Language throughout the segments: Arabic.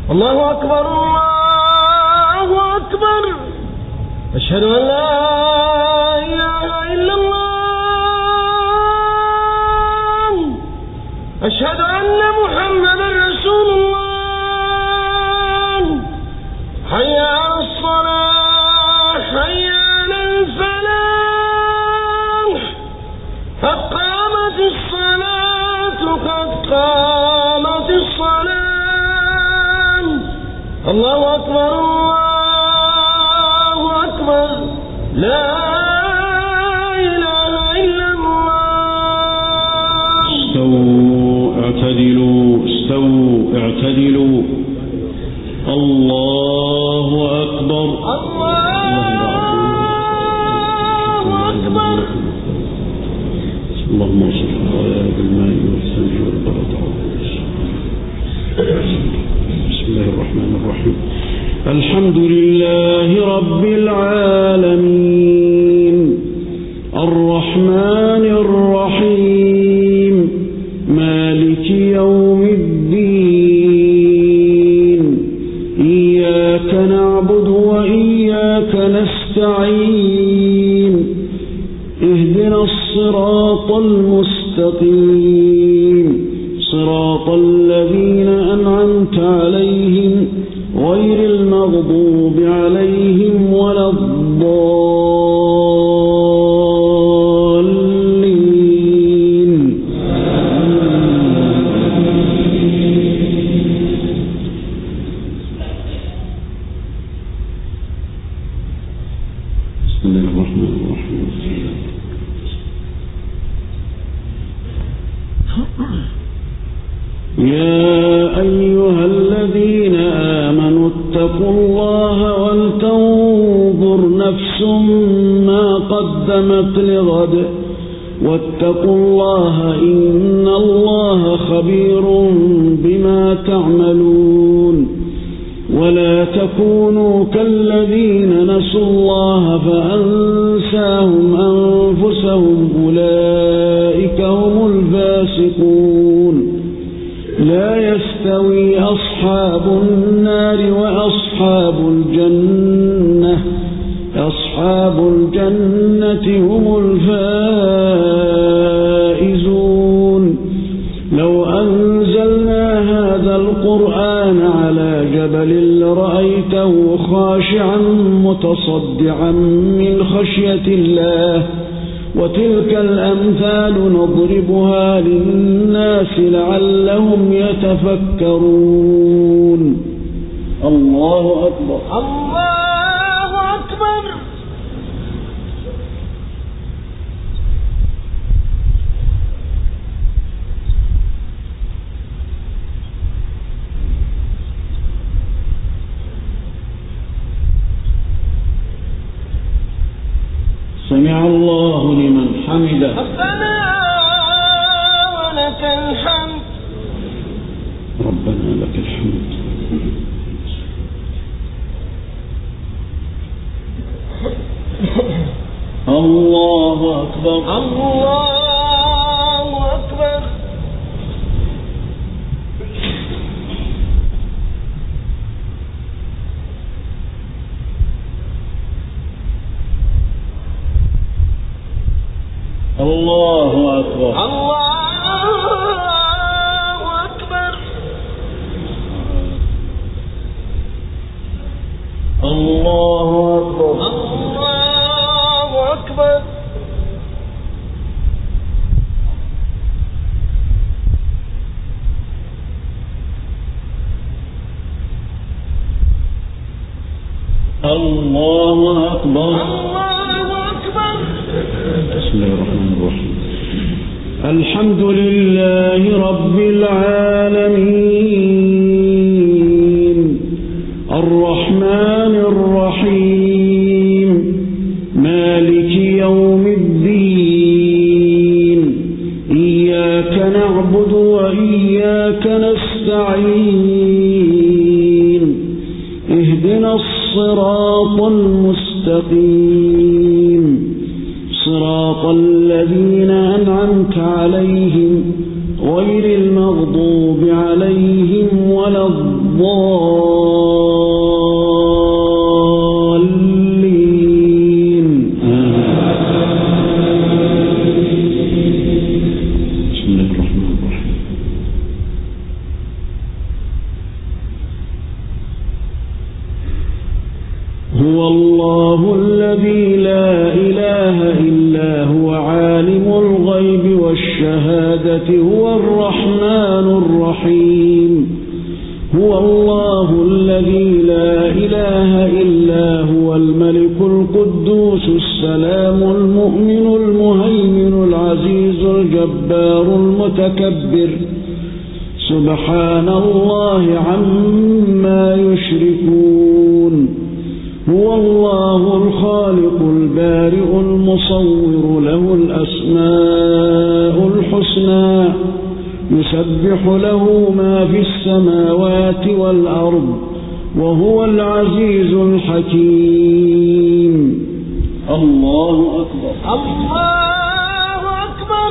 الله أكبر الله أكبر أشهد أن لا إله إلا الله أشهد أن محمدا رسول الله حي على الصلاة حي على الفلاح قد قامت الصلاة قد قامت الصلاة الله أكبر الله أكبر لا إله إلا الله استووا اعتدلوا الله أكبر اللهم صل على بالماء والثلج والبرد بسم الله الرحمن الرحيم الحمد لله رب العالمين الرحمن الرحيم مالك يوم الدين إياك نعبد وإياك نستعين اهدنا الصراط المستقيم صراط الذين أنعمت عليهم غير المغضوب عليهم ولا الضالين بسم الله الرحمن الرحيم يا أيها الذين آمنوا اتقوا الله ولتنظر نفس ما قدمت لغد واتقوا الله إن الله خبير بما تعملون ولا تكونوا كالذين نسوا الله فأنساهم أنفسهم أولئك هم الفاسقون لا يستوي أصحاب النار وأصحاب الجنة هم الفائزون لو أنزلنا هذا القرآن على جبل لرأيته خاشعا متصدعا من خشية الله وتلك الأمثال نضربها للناس لعلهم يتفكرون الله أكبر الله أكبر سمع الله لمن حمده ربنا ولك الحمد ربنا لك الحمد الله أكبر الله أكبر الله أكبر الله أكبر الله أكبر الله أكبر الله أكبر الله أكبر بسم الله الرحمن الرحيم الحمد لله رب العالمين الرحمن الرحيم مالك يوم الدين إياك نعبد وإياك نستعين اهدنا الصراط المستقيم صراط الذين أنعمت عليهم غير المغضوب عليهم ولا الضالين الضالين بسم الله الرحمن الرحيم هو الله الذي لا إله إلا هو عالم الغيب والشهادة هو الرحمن الرحيم هو الله الذي لا إله إلا هو الملك القدوس السلام المؤمن المهيمن العزيز الجبار المتكبر سبحان الله عما يشركون هو الله الخالق البارئ المصور له الأسماء الحسنى يسبح له ما في السماوات والأرض وهو العزيز الحكيم الله أكبر الله أكبر.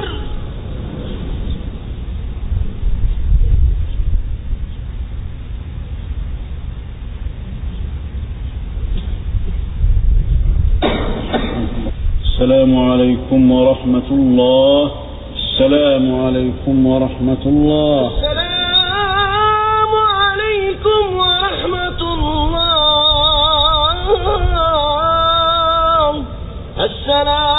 السلام عليكم ورحمة الله. السلام عليكم ورحمة الله. السلام عليكم ورحمة الله. السلام